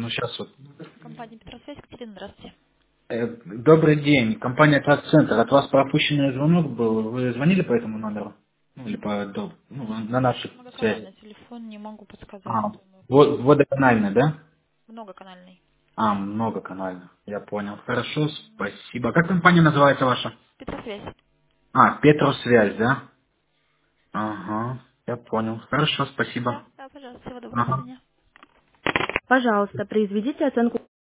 Ну, сейчас вот. Компания Петросвязь, Катерина, здравствуйте. Добрый день. Компания Транс-центр. От вас пропущенный звонок был. Вы звонили по этому номеру? Ну, или на нашей связи? Многоканальный телефон, не могу подсказать. А, Думаю, водоканальный, да? многоканальный. А, многоканально. Я понял. Хорошо, спасибо. Как компания называется ваша? Петросвязь. А, Петросвязь, да? Ага, я понял. Хорошо, спасибо. Да, да, пожалуйста, всего доброго, до Ага. свидания. Пожалуйста, произведите оценку